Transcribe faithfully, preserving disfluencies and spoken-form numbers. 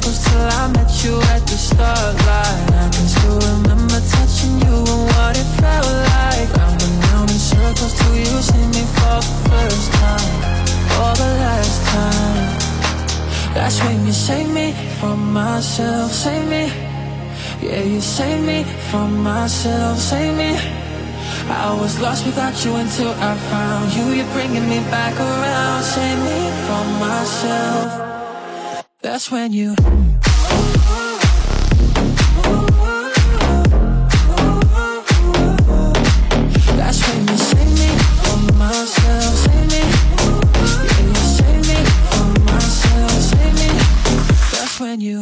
circles till I met you at the starlight. I can still remember touching you and what it felt like. Round and round in circles till you see me for the first time, for the last time. That's when you save me from myself, save me. Yeah, you save me from myself, save me. I was lost without you until I found you. You're bringing me back around. Save me from myself. That's when you